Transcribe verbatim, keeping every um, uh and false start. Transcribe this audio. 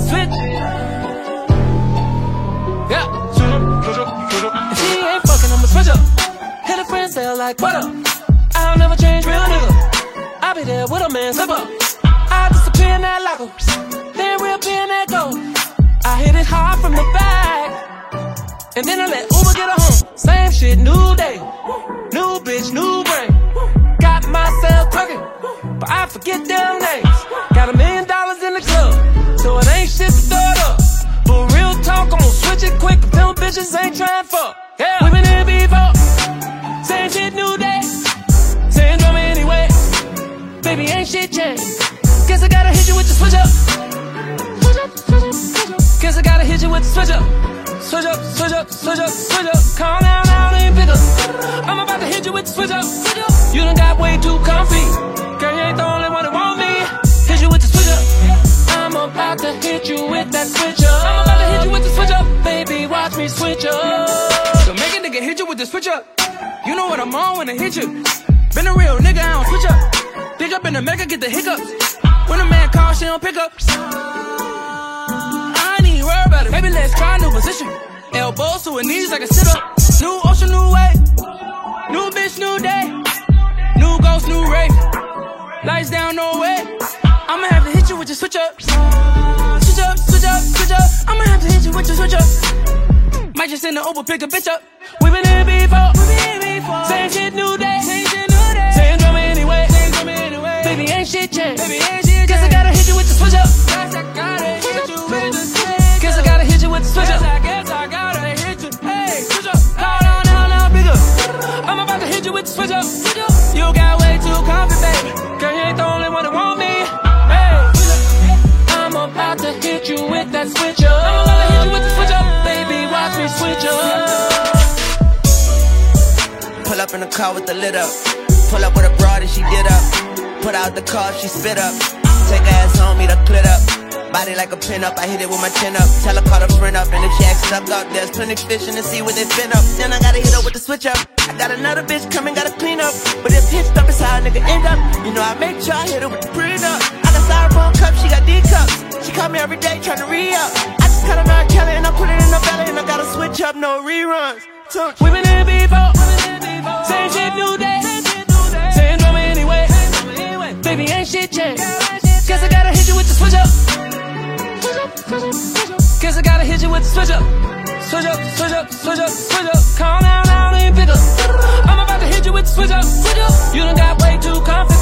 switch. Yeah, switch up, switch up, switch up. If she ain't fucking, I'ma switch up. Hit a friend, tell like, what up? I'll never change, real nigga. I'll be there with a man, slip up. I'll disappear in that locker, then reappear in that goal. I hit it hard from the back, and then I let Uber get her home. Same shit, new day, new bitch, new brain. Got myself twerking, but I forget them names. Got a million dollars in the club, so it ain't shit to throw it up. But real talk, I'm gonna switch it quick. Them bitches ain't trying fuck. Yeah, we been here before. Same shit, new day. Same drama anyway. Baby, ain't shit changed. Guess I gotta hit you with the switch up. Switch up, switch up, switch up. Guess I gotta hit you with the switch up. Switch up, switch up, switch up, switch up. Calm down, now ain't pick up. I'm about to hit you with the switch up. You done got way too comfy. Girl, you ain't the only one that want me. Hit you with the switch up. I'm about to hit you with that switch up. I'm about to hit you with the switch up. Baby, watch me switch up. So make a nigga hit you with the switch up. You know what I'm on when I hit you. Been a real nigga, I don't switch up. Pick up in America, get the hiccups. When a man calls, she don't pick up. I ain't even worried about it. Baby, let's try a new position. Elbows to her knees like a sit-up. New ocean, new way. New bitch, new day. New ghost, new rave. Lights down, no way. I'ma have to hit you with your switch up. Switch up, switch up, switch up. I'ma have to hit you with your switch up. Might just send the Uber, pick a bitch up. We been here before. We been here before. Same shit, new day. Same shit, new day. Same drama anyway. Same drama anyway. Baby, ain't shit changed. Baby, ain't shit Guess I gotta hit you with the switch up. Guess I gotta hit you with the switch up. Guess I gotta hit you with the switch up. Guess I guess I gotta hit you. Hey, switch up. Hold on, now, now, bigger. I'm about to hit you with the switch up. You got way too comfy, baby. Girl, you ain't the only one that want me. Hey, I'm about to hit you with that switch up. I'm about to hit you with the switch up. Baby, watch me switch up. Pull up in the car with the lid up. Pull up with a broad and she did up. Put out the car, she spit up. Take her ass on me to clit up. Body like a pin up, I hit it with my chin up. Tell her call her friend up, and if she acts up, up, there's plenty fishing to see where they fin up. Then I gotta hit her with the switch up. I got another bitch coming, gotta clean up. But if hitched up, it's how a nigga end up. You know I make sure I hit her with the prenup. up. I got styrofoam cups, she got D cups. She call me every day tryna re-up. I just cut her Kelly and I put it in her belly, and I gotta switch up, no reruns. We been here before. Same shit, new day. Same drama anyway. Baby, ain't shit changed. Guess I gotta hit you with the switch up. Guess I gotta hit you with the switch up. Switch up, switch up, switch up, switch up. Calm down, now ain't pick up. I'm about to hit you with the switch up. You done got way too confident.